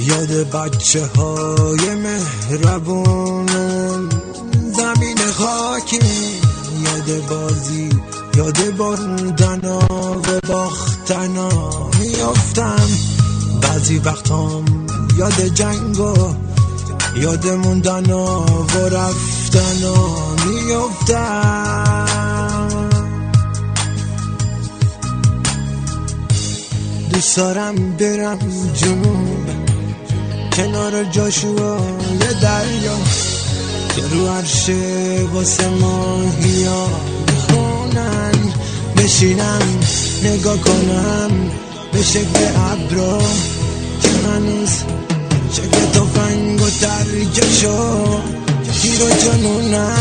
یاد بچه های مهربونم زمین خاکی، یاد بازی، یاد بردنا و باختنا میافتم. بعضی وقتام یاد جنگا، یاد موندنا و رفتنا میافتم. دوست دارم برم جنوب کنار جاشوای دریا که رو عرشه واسه ماهیا میخونن، بشینم نگاه کنم به شکل ابرا که هنوز شکل تفنگ و ترکشو تیر و جنونن.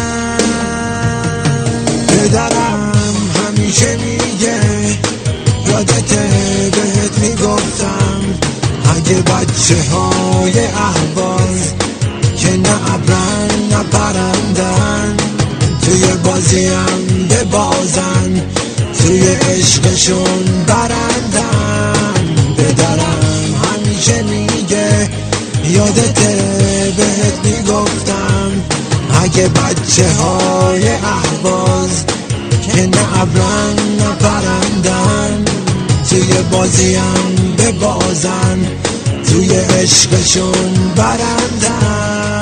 پدرم همیشه میگه یادته بهت میگفتم اگه بچه های اهواز که نه ابرن نه پرندن توی بازیم ببازن، توی عشقشون برندن. پدرم همیشه میگه یادته بهت میگفتم اگه بچه های اهواز که نه ابرن نه پرندن توی بازیم ببازن، توی عشقشون برندن.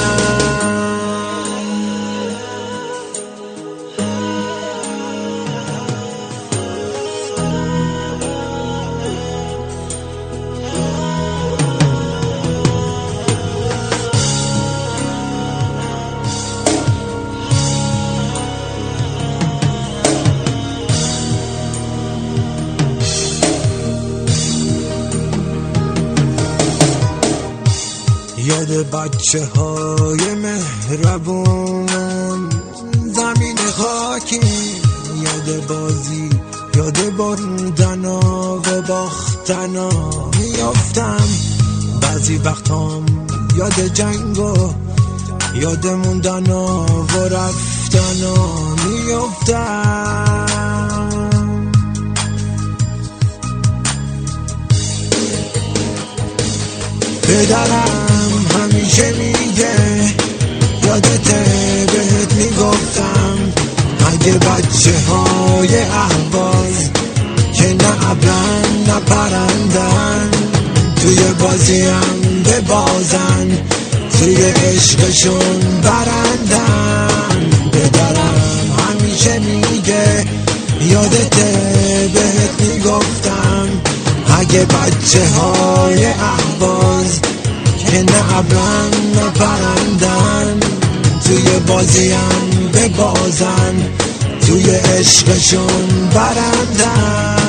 یاد بچه های مهربونم زمین خاکی، یاد بازی، یاد بردنا و باختنا میافتم. بعضی وقتام یاد جنگا، یاد موندنا و رفتنا میافتم. پدرم همیشه میگه یادته بهت میگفتم اگه بچه های اهواز که نه ابرن نه پرندن توی بازیم ببازن، توی عشقشون برندن. پدرم همیشه میگه یادته بهت میگفتم اگه بچه های اهواز که نه ابرن نه پرندن توی بازیم ببازن، توی عشقشون برندن.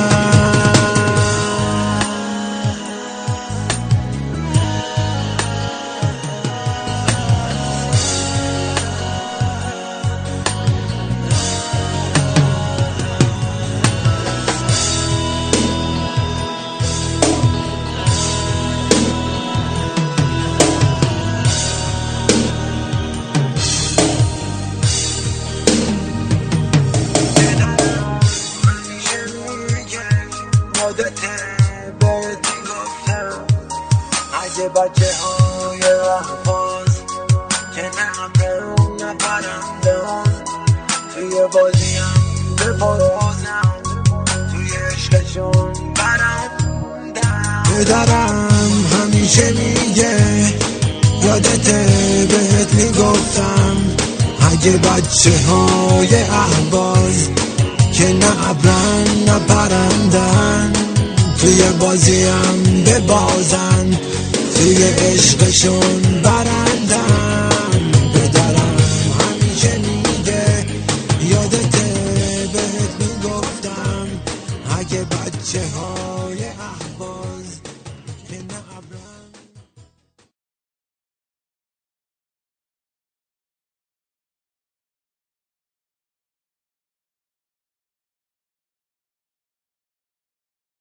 اگه بچه های احواز که نه ابرن نه پرندن توی بازیم ببازن، توی عشقشون برندن. پدرم همیشه میگه یادته بهت میگفتم اگه بچه های احواز که نه ابرن نه پرندن توی بازیم ببازن، توی عشقشون برندن.